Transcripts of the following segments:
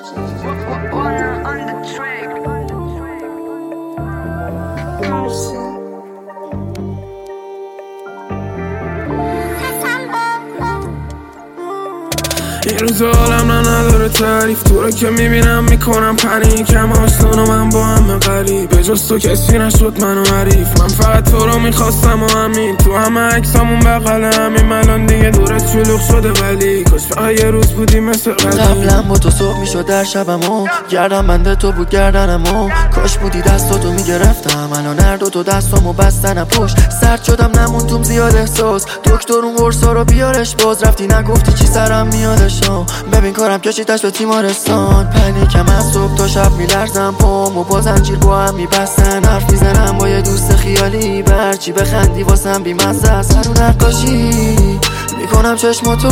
این روز عالم نداره تعریف، تو رو که میبینم میکنم پنیک. همه آشنان و من با همه غریب، به جز تو کسی نشد منو حریف. من فقط تو رو میخواستم و همین، تو همه عکسامون بغل همین. الان دیگه دورت شلوغ شده ولی کاش فقط یه روز بودی مثل قدیم. قبلا با تو صبح میشد در شبمو، گردم بنده تو بود گردنمو. کاش بودی دستاتو میگرفتم، الان هر دو تا دستامو بستن پشت. سرد شدم نمون توم زیاد احساس، دکتر اون قرصا رو بیارش باز. رفتی نگفتی چی سرم میادش، ببین کارم کشیدش به تیمارستان. پنیکم از صبح تا شب میلرزم، پامو با زنجیر با هم میبستن. حرف میزنم با یه دوست خیالی، برچی بخندی واسم بیمزه است. هر نقاشی میکنم چشماتو،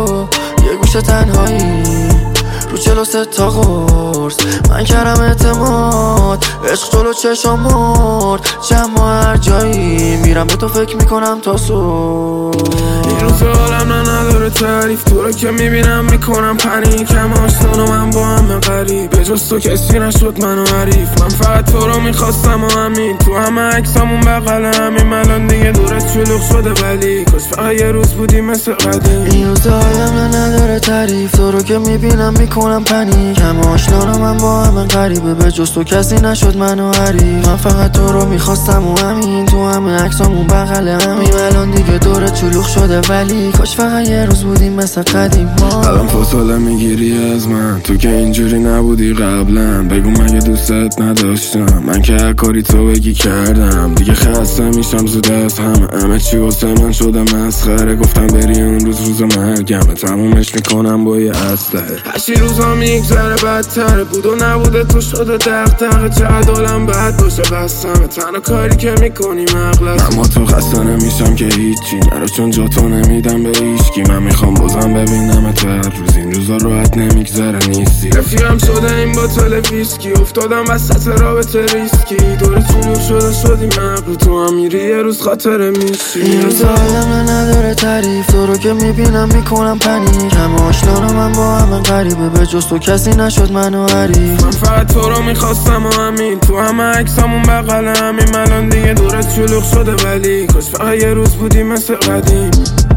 یه گوشه تنهایی رو 43 تا قرص. من کردم اعتماد، عشق جلو چشم مرد. جمع هر جایی میرم به تو فکر میکنم تا صبح. این روز عالم نداره تعریف، تو رو که میبینم میکنم پنیک. همه آشنان و من با همه غریب، به جز تو کسی نشد منو حریف. من فقط تو رو میخواستم و همین، تو همه عکسامون بغل همین. الان دیگه دورت شلوغ شده ولی کاش فقط یه روز بودی مثل قدیم. این روز عالم نداره تعریف، تو رو که میبینم میکنم پنیک. همه آشنان و من با همه غریبه، به جز تو کسی نشد منو حریف. من فقط تو رو میخواستم و همین، تو همه عکسامون بغل همین. الان دیگه دورت شلوغ شده ولی کاش فقط یه روز بودیم مثل قدیم. الان فاصله میگیری از من، تو که اینجوری نبودی قبلا. بگو مگه دوستت نداشتم، من که هر کاری تو بگی کردم. دیگه خسته میشم زود از همه چی واسه من شده مسخره. گفتم بری اون روز مرگمه، تمومش میکنم با یه اسلحه. هرچی روزا میگذره بدتره، بود و نبوده تو شده دغدغه. چقدر عالم بد باشه بستمه، تنها کاری که میکنی مغلطه. اما تو خسته نمیشم که هیچی نرو، چون جا تو نمیدم به هیچکی. من میخوام بازم ببینم تو هر روز، این روزا راحت نمیگذره نیستی. رفیقم شده این باتل ویسکی، افتادم وسط رابطه ریسکی. دور شلوغ شده شدی مغلو، تو هم میری یه روز خاطره میشی. این روز عالم نداره تعریف، تو رو که میبینم میکنم پنیک. همه آشنان و من با همه غریبه، به جز تو کسی نشد منو حریف. من فقط تو رو میخواستم و همین، تو همه عکسامون بغل همین. الان دیگه دورت شلوغ شده ولی کاش فقط یه روز بودی مثل قدیم.